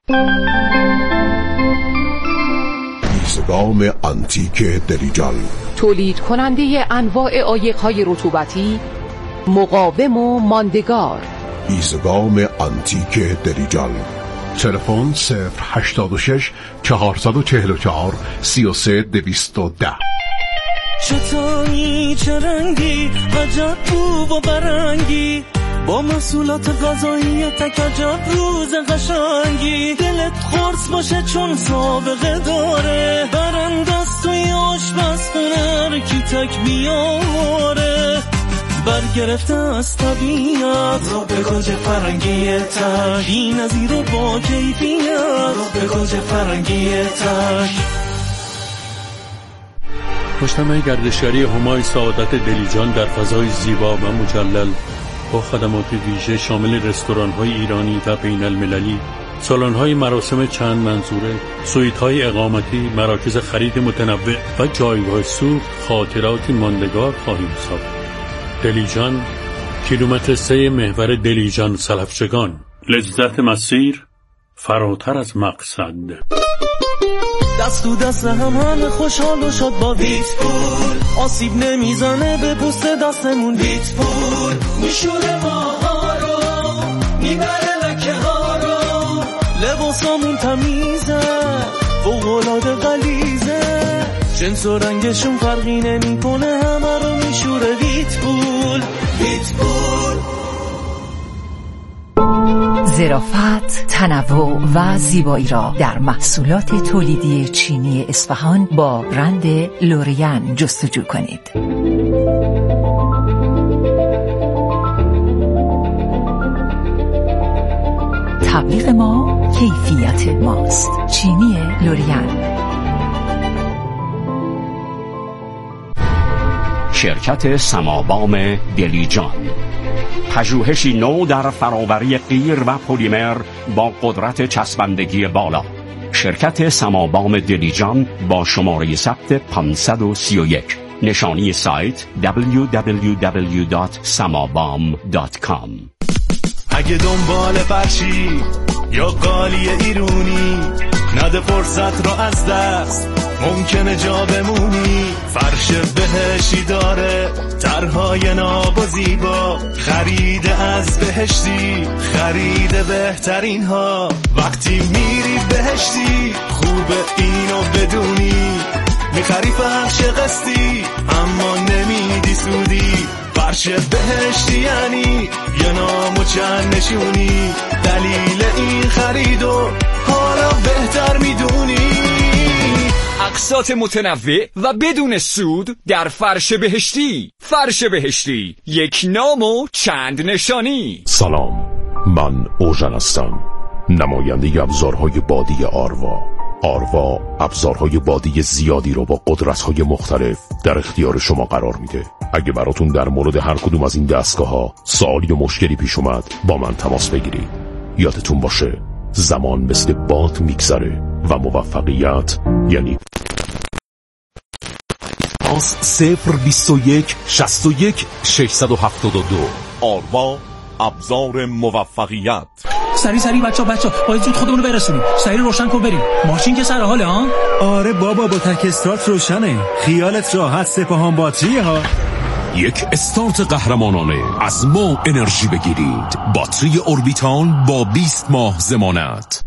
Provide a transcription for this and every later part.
ایزگام آنتیک دلیجان، تولید کننده انواع عایق‌های رطوبتی، مقاوم و ماندگار. ایزگام آنتیک دلیجان. تلفن 086 444 33210. چطوری چه رنگی عجب رو و برنگی، با محصولات غذایی تک عجب روز قشنگی، دلت خورس باشه چون سابقه داره، برندست توی آشپزخونه کی تک بیاره، برگرفته از طبیعت رو به گوج فرنگی تک، بی نظیر و با کیفیت رو به گوج فرنگی تک. مجتمع گردشگری همای سعادت دلیجان در فضای زیبا و مجلل با خدمات ویژه شامل رستوران‌های ایرانی و بین‌المللی، سالن‌های مراسم چند منظوره، سویت‌های اقامتی، مراکز خرید متنوع و جایگاه سوخت خاطراتی ماندگار خواهیم ساخت. دلیجان، کیلومتر 3 محور دلیجان سلفچگان. لذت مسیر فراتر از مقصد. دست تو دست همه خوشحال و شاد با ویتپول، آسیب نمیزنه به پوست دستمون. ویتپول میشوره ماها رو، میبره لکه ها رو، لباسامون تمیزه فوق‌العاده غلیظه، جنس و رنگشون فرقی نمیکنه، همه رو میشوره ویتپول. ویتپول ظرافت، تنوع و زیبایی را در محصولات تولیدی چینی اصفهان با برند لوریان جستجو کنید. تبلیغ ما کیفیت ماست. چینی لوریان. شرکت سمابام دلیجان، پژوهشی نو در فراوری قیر و پلیمر با قدرت چسبندگی بالا. شرکت سمابام دلیجان با شماره ثبت 531. نشانی سایت www.samabam.com. اگه دنبال فرشی یا قالی ایرونی، نده فرصت رو از دست، ممکنه جا بمونی. فرش بهشتی داره طرحهای ناب و زیبا، خرید از بهشتی خرید بهترین ها. وقتی میری بهشتی خوبه اینو بدونی، میخری فرش قسطی اما نمیدی سودی. فرش بهشتی یعنی یه نام و چند نشونی، دلیل این خریدو حالا بهتر میدونی. اقساط متنوع و بدون سود در فرش بهشتی. فرش بهشتی، یک نام و چند نشانی. سلام، من اوژن هستم، نماینده ابزارهای بادی آروا. آروا ابزارهای بادی زیادی رو با قدرت‌های مختلف در اختیار شما قرار میده. اگه براتون در مورد هر کدوم از این دستگاه‌ها سوالی یا مشکلی پیش اومد، با من تماس بگیرید. یادتون باشه زمان مثل باد میگذره و موفقیت یعنی 021 61 672. آروا، ابزار موفقیت. سری بچا باید زود خودمونو برسونیم. سری روشن کن بریم. ماشین که سر حاله ها؟ آره بابا، با تک استارت روشنه. خیالت راحت، سپاهان باتری ها. یک استارت قهرمانانه از ما انرژی بگیرید. باتری اوربیتال با 20 ماه ضمانت.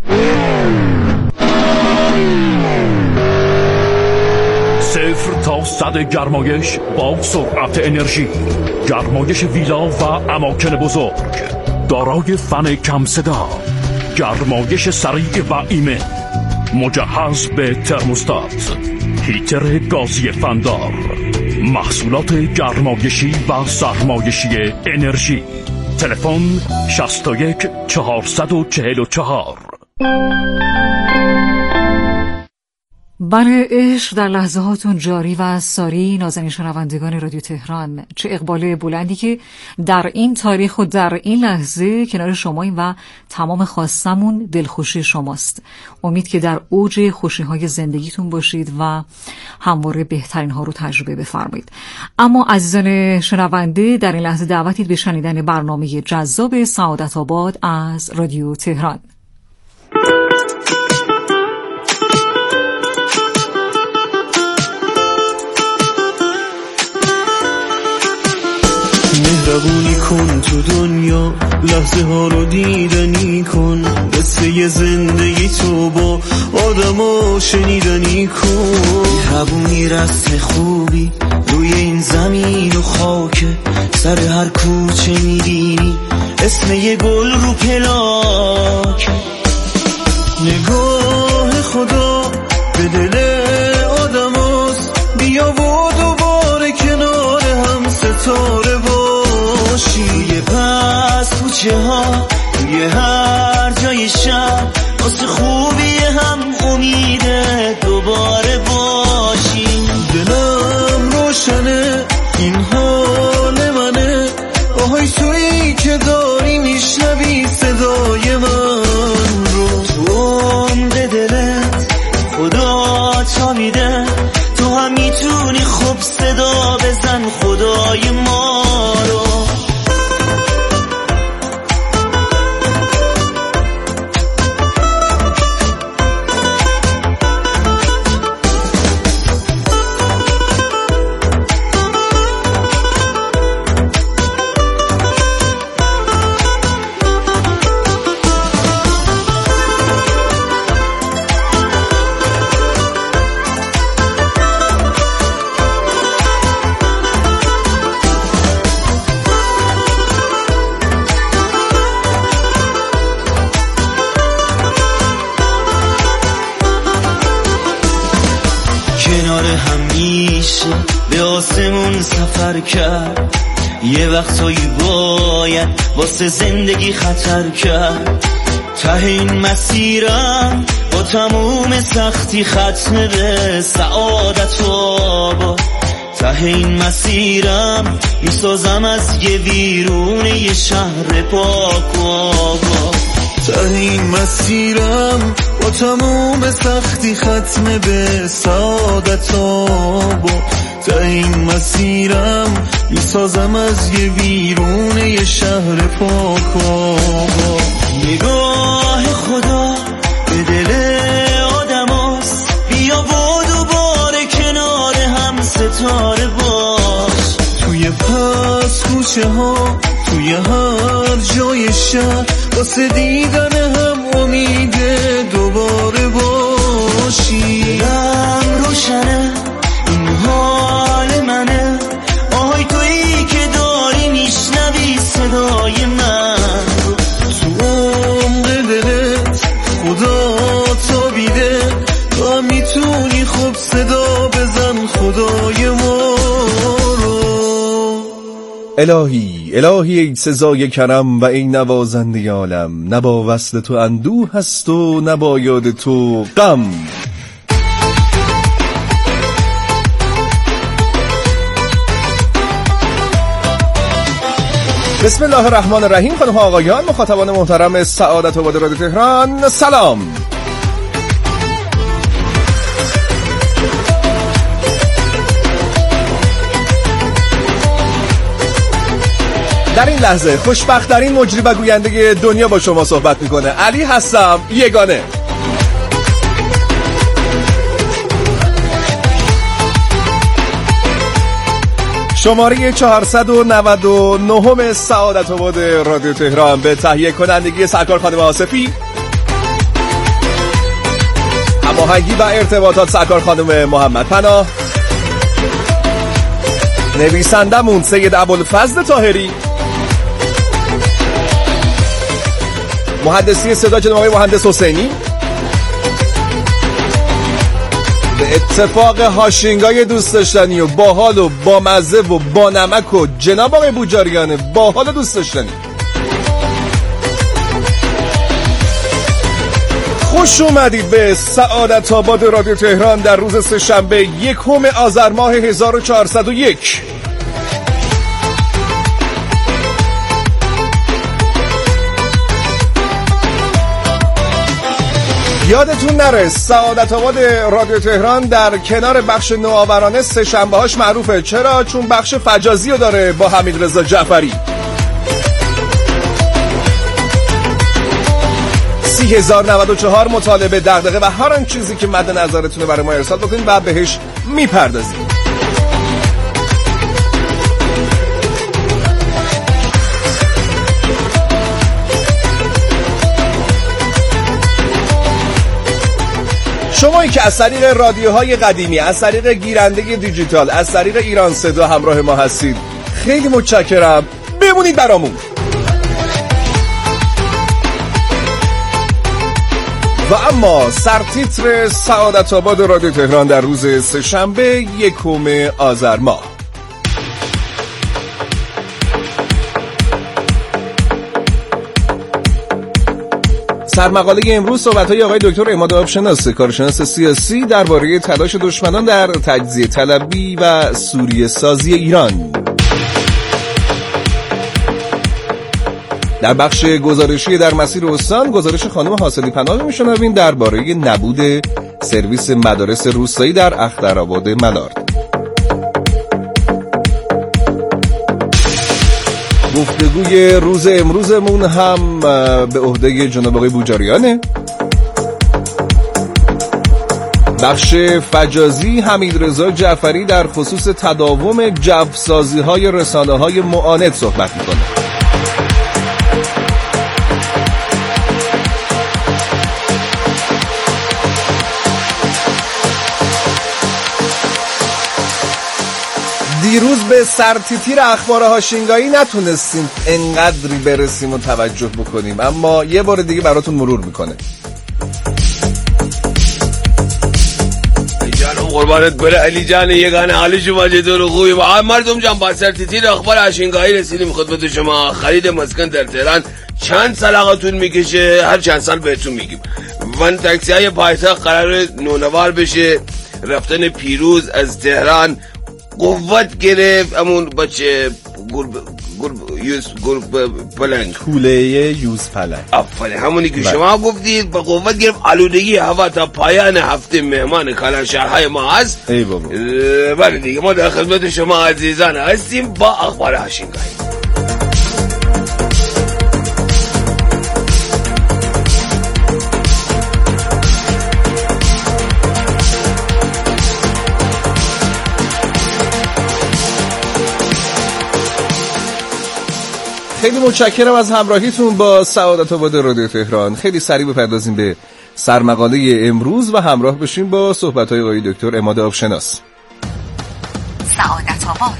0 تا 100 گرمایش با سرعت انرژی. گرمایش ویلا و اماکن بزرگ. دارای فن کم صدا. گرمایش سریع و ایمن. مجهز به ترموستات. هیتر گازی فندار. محصولات گرمایشی و سرمایشی انرژی. تلفن 61 444. برای عشق در لحظهاتون جاری و ساری. نازنین شنوندگان رادیو تهران، چه اقبال بلندی که در این تاریخ و در این لحظه کنار شماییم و تمام خواستمون دلخوشی شماست. امید که در اوج خوشی‌های زندگیتون باشید و همواره بهترین ها رو تجربه بفرمایید. اما عزیزان شنونده، در این لحظه دعوتید به شنیدن برنامه جذاب سعادت آباد از رادیو تهران. مهربونی کن تو دنیا، لحظه ها رو دیدنی کن، قصه زندگی تو با آدما شنیدنی کن. مهربونی رسم خوبی روی این زمین و خاکه، سر هر کوچه میبینی اسم یه گل رو پلاک. نگاه خدا به دل آدم هست، بیا و دوباره کنار هم ستاره باشی. یه پس کوچه ها توی هر جای شهر، واسه خوبی هم امیده دوباره باشی. دلم روشنه این حال منه، آهای تویی که داری میشنوی صدای من رو. تو عمق دلت خدا چامیده، تو هم میتونی خوب صدا بزن خدای ما رو. به آسمون سفر کرد، یه وقتایی باید واسه زندگی خطر کرد. ته این مسیرم با تموم سختی ختم به سعادت و آباد. ته این مسیرم میسازم از یه ویرون یه شهر پاک و آباد. ته این مسیرم با تموم سختی ختم به سعادت و آباد. تا این مسیرم میسازم از یه ویرون یه شهر پاک و آباد. نگاه خدا به دل آدم هست، بیا و دوباره کنار هم ستاره باش. توی پس کوچه ها توی هر جای شهر، واسه دیدن هم امیده دوباره باشی. دلم روشنه این حال منه، آهای تویی که داری میشنوی صدای من. تو عمق دلت خدا تابیده، تو هم میتونی خوب صدا بزن خدای ما رو. الهی ای سزای کرم و ای نوازنده عالم، نه با وصل تو اندوه هست و نه با یاد تو غم. بسم الله الرحمن الرحیم. خانم ها آقایان، مخاطبان محترم سعادت آباد رادیو تهران، سلام. در این لحظه خوشبخت‌ترین مجری و گوینده دنیا با شما صحبت میکنه. علی هستم، یگانه. شماره 499 سعادت آباد رادیو تهران به تهیه کنندگی سرکار خانم آصفی، هماهنگی و ارتباطات سرکار خانم محمد پناه، نویسندمون سید ابوالفضل طاهری، مهندسی صدا جناب آقای مهندس حسینی، به اتفاق هاشینگای دوست داشتنی و باحال و بامزه و با نمک و جناب آقای بوجاریان باحال و دوست داشتنی. خوش اومدید به سعادت آباد رادیو تهران در روز سه‌شنبه 1 آذر ماه 1401. یادتون نره سعادت آباد رادیو تهران در کنار بخش نوآورانه سه شنبه هاش معروفه. چرا؟ چون بخش فجازی رو داره با حمیدرضا جعفری. 30,094 مطالبه، دغدغه و هر آن چیزی که مد نظرتونه برای ما ارسال بکنید و بهش میپردازیم. شمایی که از طریق رادیوهای قدیمی، از طریق گیرنده دیجیتال، از طریق ایران صدا همراه ما هستید، خیلی متشکرم. بمونید برامون. و اما سرتیتر سعادت آباد رادیو تهران در روز سه‌شنبه 1 آذر ماه. سرمقاله امروز صحبت‌های آقای دکتر عماد آبشناس، کارشناس سیاسی، درباره تلاش دشمنان در تجزیه طلبی و سوریه سازی ایران. در بخش گزارشی در مسیر استان، گزارش خانم حاصلی پناه میشنویم درباره نبود سرویس مدارس روستایی در اخترآباد ملارد. گفتگوی روز امروزمون هم به عهده جناب آقای بوجاریانه. بخش فجازی حمیدرضا جعفری در خصوص تداوم جوسازی‌های رسانه‌های معاند صحبت می‌کنه. دیروز به سرتیتر اخبار هاشینگایی نتونستیم انقدری برسیم و توجه بکنیم، اما یه بار دیگه براتون مرور میکنه. جانم قربانت بره علی جان، یگانه حال شما چطور؟ خوبی؟ مردم جان، با سرتیتر اخبار هاشینگایی رسیدیم خدمت شما. خرید مسکن در تهران چند سال میکشه، هر چند سال بهتون میگیم. ون تاکسی های پایتخت قرار نونوار بشه. رفتن پیروز از تهران قوت گرفت. امون بچه گرب پلنگ، کوله یوز پلنگ، افره همونی که شما گفتید، با قوت گرفت. آلودگی هوا تا پایان هفته مهمان کلان شهرهای ما هست. ای بابا. بله دیگه، ما در خدمت شما عزیزان هستیم با اخبار هاشینگایی. خیلی متشکرم از همراهیتون با سعادت آباد رادیو تهران. خیلی سریع بپردازیم به سرمقاله امروز و همراه بشیم با صحبت‌های آقای دکتر عماد آبشناس. سعادت آباد.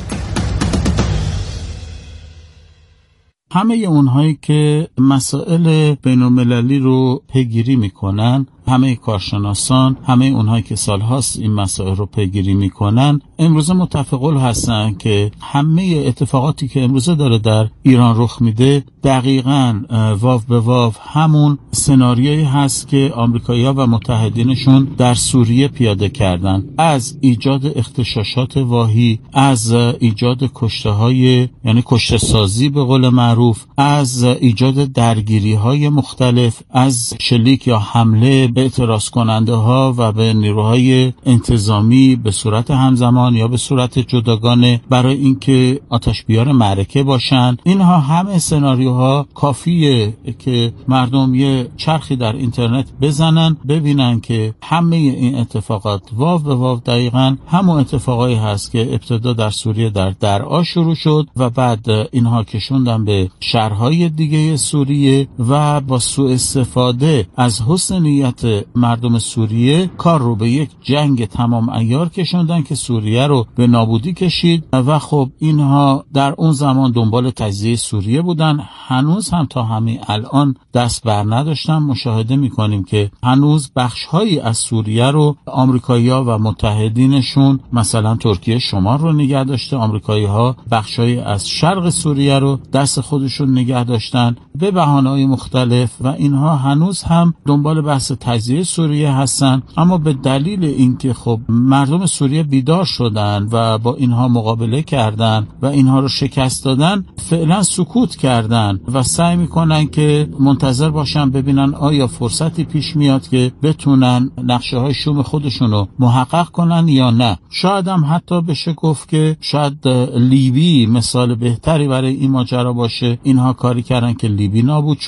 همه اونهایی که مسائل بین‌المللی رو پیگیری میکنن، همه کارشناسان، همه اونهایی که سالهاست این مسائل رو پیگیری میکنن، امروزه متفق هستن که همه اتفاقاتی که امروزه داره در ایران رخ میده دقیقاً واو به واو همون سناریویی هست که آمریکایی‌ها و متحدینشون در سوریه پیاده کردن. از ایجاد اغتشاشات واهی، از ایجاد کشته‌های یعنی کشته سازی به قول معروف، از ایجاد درگیری‌های مختلف، از شلیک یا حمله به اعتراض کننده ها و به نیروهای انتظامی به صورت همزمان یا به صورت جداگانه برای اینکه آتش بیار معرکه باشن. اینها همه سناریوها کافیه که مردم یه چرخی در اینترنت بزنن ببینن که همه این اتفاقات واو به واو دقیقاً همون اتفاقایی هست که ابتدا در سوریه در درعا شروع شد و بعد اینها کشوندن به شهرهای دیگه سوریه و با سوء استفاده از حسن نیت مردم سوریه کار رو به یک جنگ تمام عیار کشوندن که سوریه رو به نابودی کشید و خب اینها در اون زمان دنبال تجزیه سوریه بودن. هنوز هم تا همین الان دست بر نداشتن. مشاهده میکنیم که هنوز بخشهایی از سوریه رو آمریکایی‌ها و متحدینشون مثلا ترکیه شمال رو نگه داشته، آمریکایی‌ها بخشهایی از شرق سوریه رو دست خودشون نگه داشتن به بهانه‌های مختلف و اینها هنوز هم دنبال بحث تجزیه سوریه هستن. اما به دلیل اینکه خب مردم سوریه بیدار شدن و با اینها مقابله کردن و اینها رو شکست دادن، فعلا سکوت کردن و سعی میکنن که منتظر باشن ببینن آیا فرصتی پیش میاد که بتونن نقشه های شوم خودشونو محقق کنن یا نه. شاید هم حتی بشه گفت که شاید لیبی مثال بهتری برای این ماجرا باشه. اینها کاری کردن که لیبی نابود شد،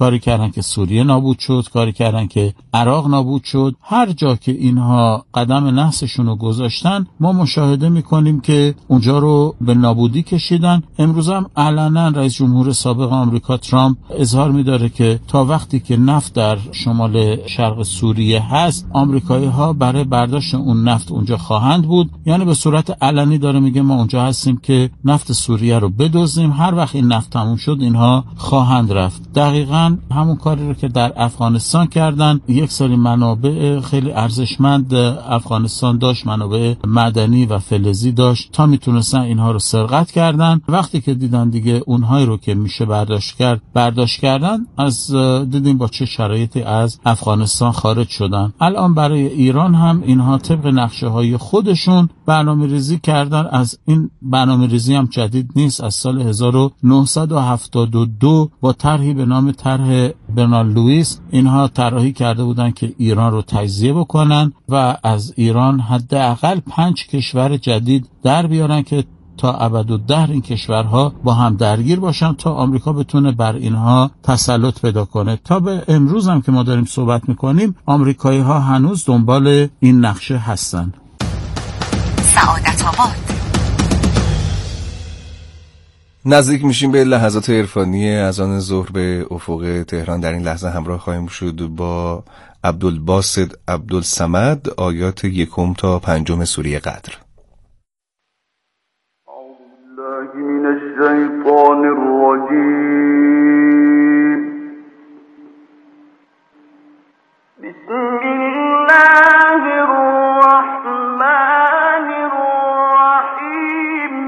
کاری کردن که سوریه نابود شد، کاری کردن که عراق نابود شد. هر جا که اینها قدم نحسشون رو گذاشتن ما مشاهده میکنیم که اونجا رو به نابودی کشیدن. امروز هم علنا رئیس جمهور سابق آمریکا ترامپ اظهار می‌داره که تا وقتی که نفت در شمال شرق سوریه هست آمریکایی ها برای برداشت اون نفت اونجا خواهند بود. یعنی به صورت علنی داره میگه ما اونجا هستیم که نفت سوریه رو بدزدیم، هر وقت این نفت تموم شد اینها خواهند رفت. دقیقاً همون کاری رو که در افغانستان کردن. یک سری منابع خیلی ارزشمند افغانستان داشت، منابع معدنی و فلزی داشت، تا میتونستن اینها رو سرقت کردن. وقتی که دیدن دیگه اونهایی رو که میشه برداشت کردن، از دیدیم با چه شرایطی از افغانستان خارج شدن. الان برای ایران هم اینها طبق نقشه های خودشون برنامه‌ریزی کردن. از این برنامه‌ریزی هم جدید نیست، از سال 1972 با طرحی به نام طرح برنارد لوئیس اینها طراحی کرده بودن که ایران رو تجزیه بکنن و از ایران حداقل 5 کشور جدید در بیارن که تا ابدالدهر این کشورها با هم درگیر باشن تا آمریکا بتونه بر اینها تسلط پیدا کنه. تا به امروز هم که ما داریم صحبت میکنیم آمریکایی ها هنوز دنبال این نقشه هستن. سعادت آباد. نزدیک میشیم به لحظات عرفانی اذان ظهر به افق تهران. در این لحظه همراه خواهیم شد با عبدالباسط عبدالصمد، آیات 1 تا 5 سوره قدر. من الشیطان الرجیم. بسم الله الرحمن الرحیم.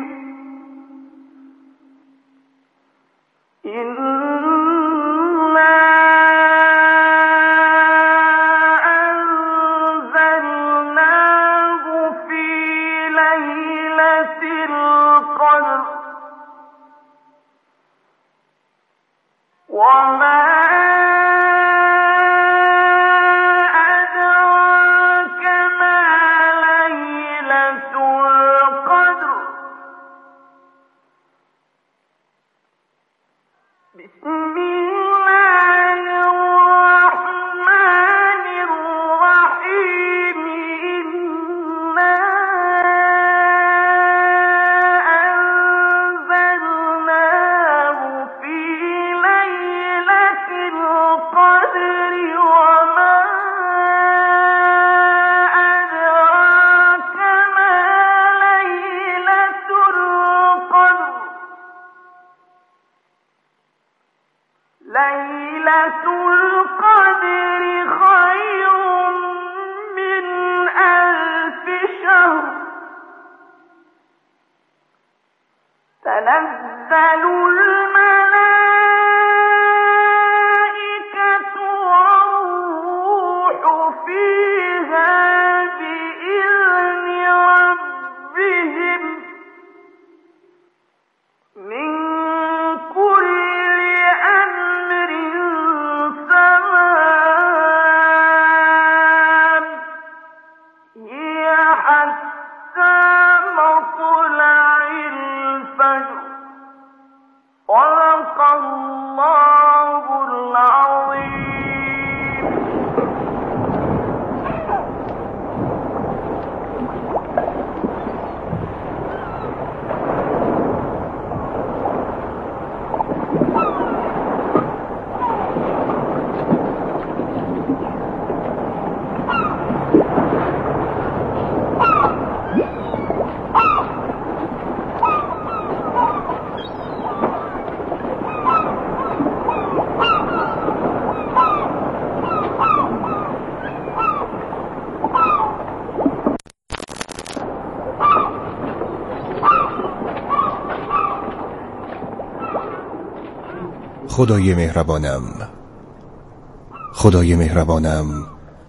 خدای مهربانم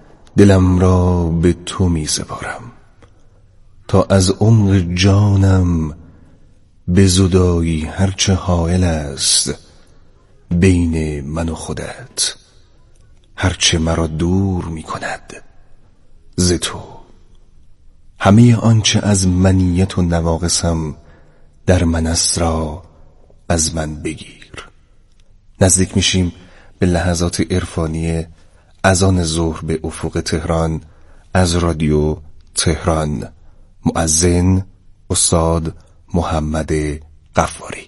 دلم را به تو می سپارم تا از عمق جانم به زدایی هرچه حائل است بین من و خودت، هرچه مرا دور می کند ز تو. همه آنچه از منیت و نواقصم در من است را از من بگیر. نزدیک میشیم به لحظات عرفانی اذان ظهر به افق تهران از رادیو تهران. مؤذن استاد محمد غفاری.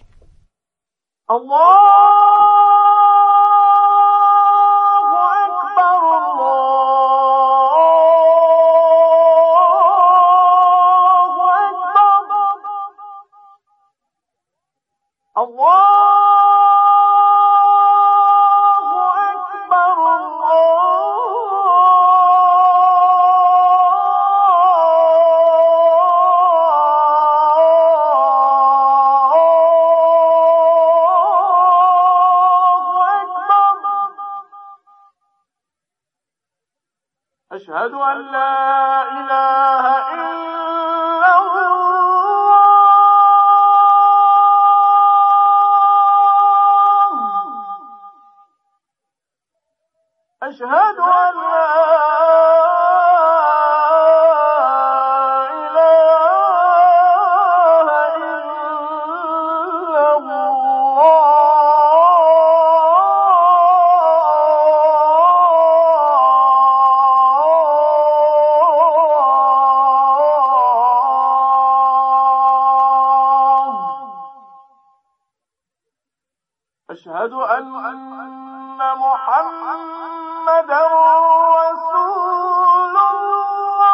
أشهد أن لا إله إلا الله أشهد أن لا أشهد أن محمدا رسول الله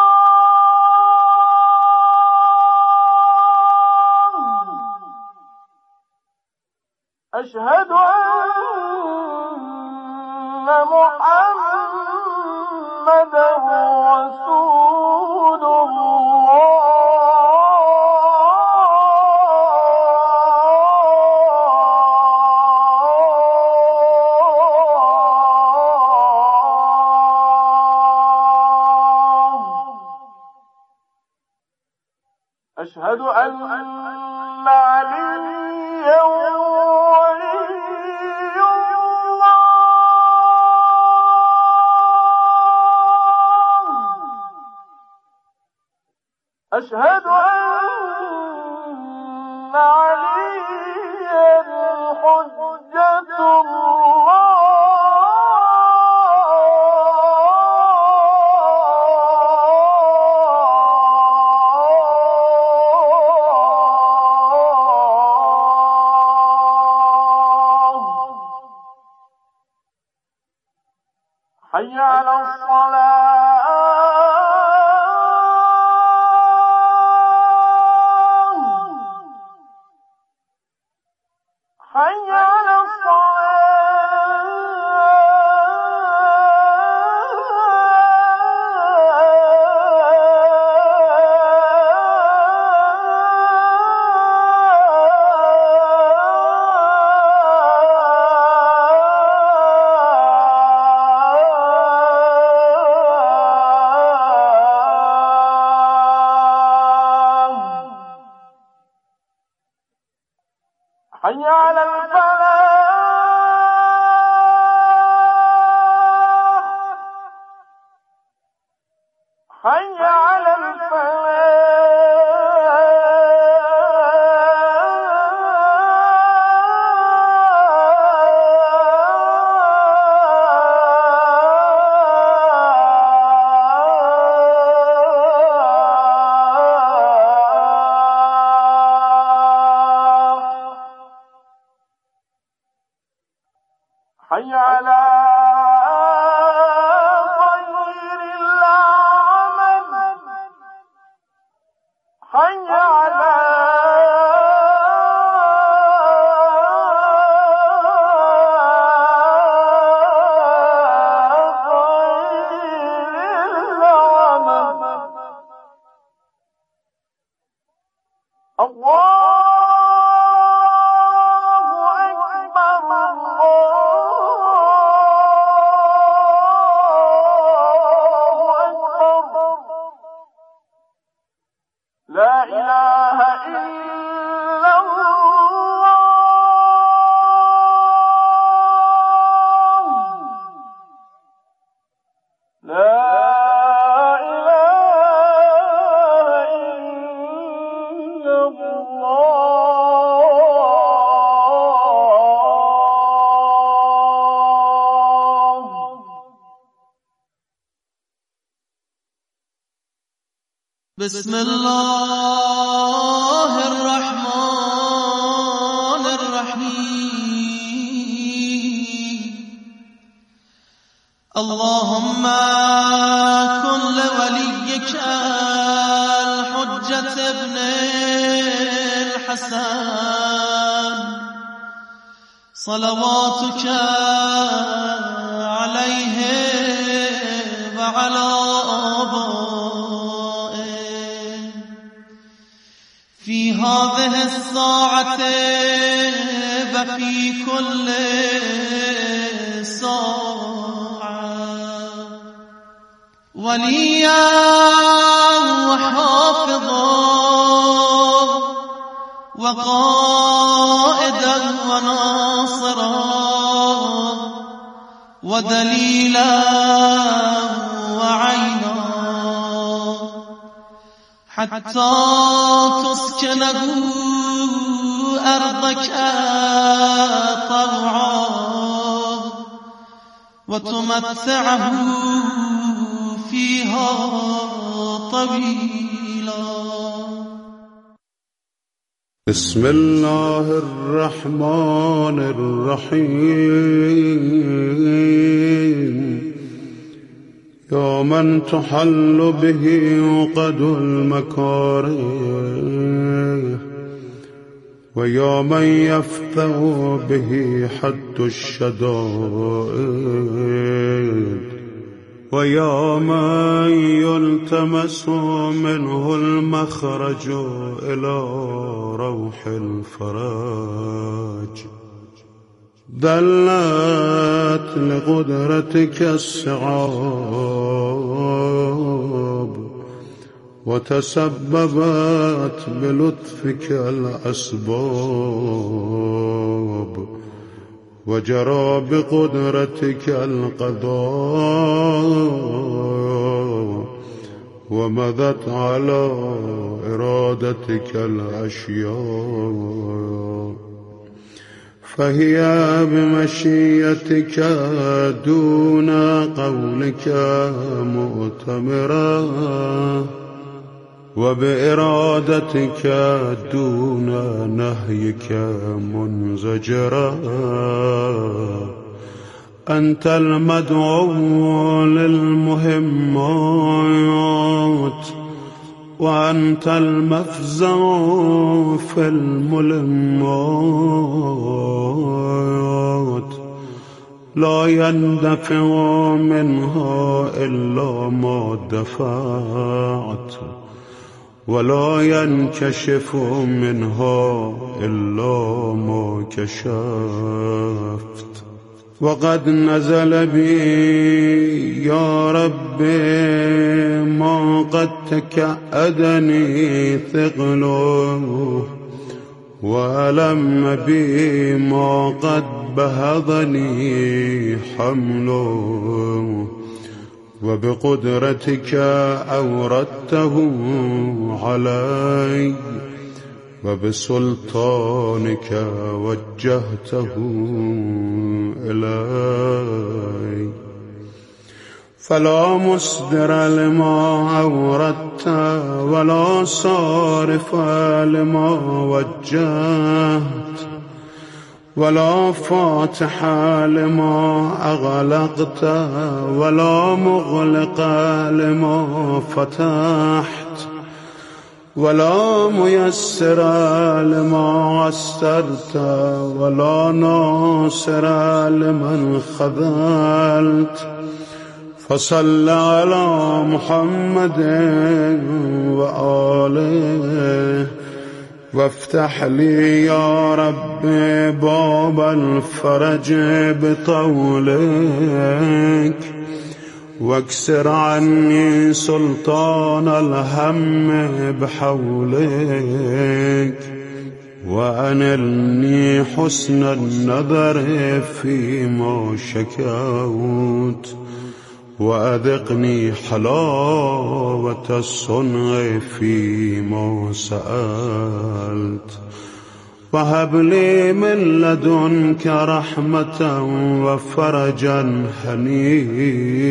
أشهد أن محمدا رسول الله أشهد أن عليا ولي الله أشهد أن عليا حجة الله حي على الصلاة حي على حي على الفلاح حي على بسم الله الرحمن الرحیم اللهم كن لوليك الحجة ابن الحسن صلواتك عليه وعلى آبائه في هذه الساعة وفي كل ساعة وليا وحافظا وقائدا وناصرا ودليلا وعينا حتى تسكنه أرضك طوعا وتمتعه فيها طويلا بسم الله الرحمن الرحيم يا من تحل به عقد المكاره ويا من يفتح به حد الشدائد ويا من يلتمس منه المخرج إلى روح الفرج دلت لقدرتك الصعاب وتسببت بلطفك الأسباب وجرى بقدرتك القضاء ومضت على إرادتك الأشياء فهي بمشيتك دون قولك مؤتمرة وبإرادتك دون نهيك منزجرا أنت المدعو للمهمات وأنت المفزع في الملمات لا يندفع منها إلا ما دفعت ولا ينكشف منها إلا ما كشفت وقد نزل بي يا ربي ما قد تكأدني ثقله وألم بي ما قد بهضني حمله وبقدرتك أوردته علي وبسلطانك وجهته إلي فلا مصدر لما أوردت ولا صارف لما وجهت ولا فاتح لما أغلقت ولا مغلق لما فتحت ولا ميسر لما عسرت ولا ناصر لمن خذلت فصل على محمد وآله وافتح لي يا رب باب الفرج بطولك واكسر عني سلطان الهم بحولك وأنلني حسن النظر فيما شكوت وأذقني حلاوة الصنع فيما سألت وهب لي من لدنك رحمة وفرجا هنيئا